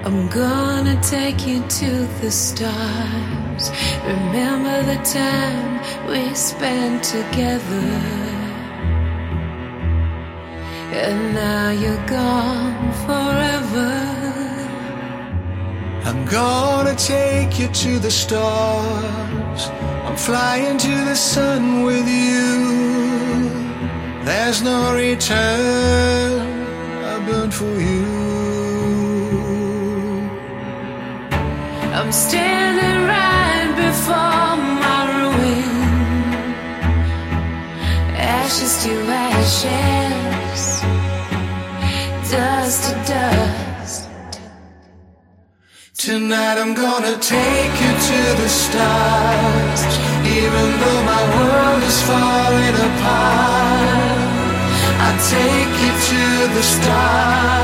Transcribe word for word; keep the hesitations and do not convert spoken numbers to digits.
I'm gonna take you to the stars. Remember the time we spent together. And now you're gone forever. I'm gonna take you to the stars. I'm flying to the sun with you. There's no return. I burn for you. I'm standing right before my ruin. Ashes to ashes, dust to dust. Tonight I'm gonna take you to the stars. Even though my world is falling apart, I'll take you to the stars.